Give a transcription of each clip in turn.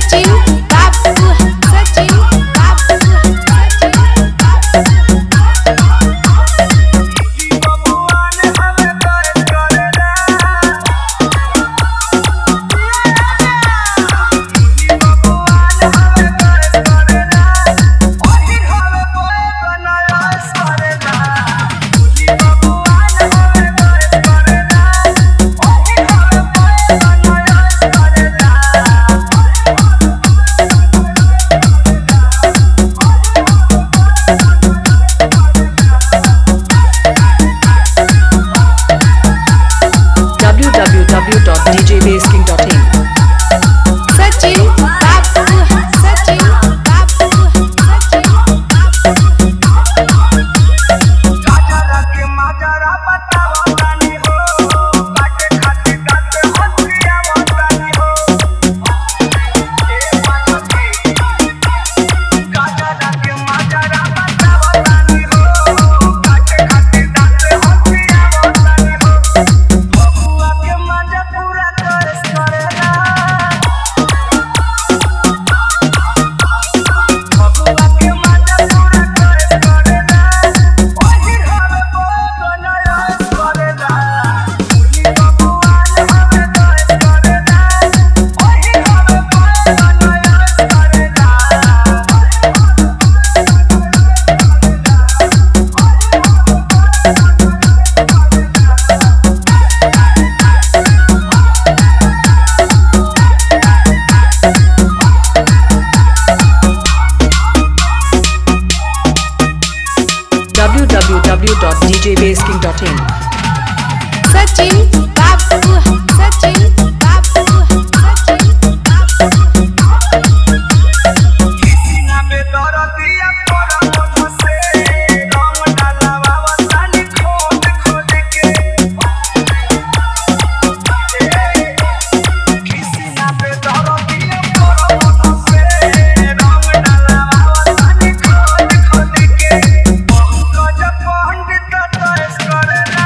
सचिन बाबू सचिन बाबू www.djbasking.in सचिन बाबू सचिन बाबू गाजरा के माजरा बतावा तानी हो काटे खाती दांत हथिया बतानी हो ए पाछी गाजरा के माजरा बतावा तानी हो काटे खाती दांत हथिया बतानी हो बबुआ के मजा पूरा करस करेला बबुआ के मजा पूरा करस करेला ओही हवे बनायस करेला मुली बबुआ हवे करस करेला ओही हवे बनायस करेला www.djbasking.in सचिन बाबू सचिन बाबू सीना में दर्दिया तोरा मन से रंग डालवा वतानी खोद खोद के सीना में दर्दिया तोरा मन से रंग डालवा वतानी खोद खोद के पंकज पंडित तयस करेला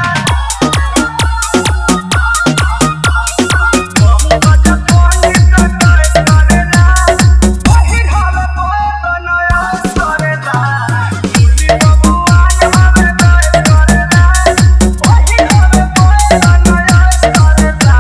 पंकज पंडित तयस करेला ओही हवे बनायस करेला मुली बबुआ हवे तयस करेला ओही हवे बनायस करेला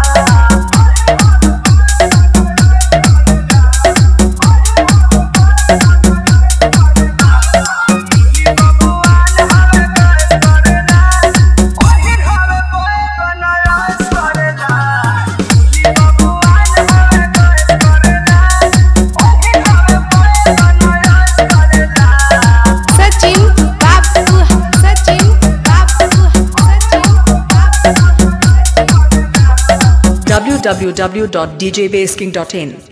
सचिन बाबू सचिन बाबू www.djbasking.in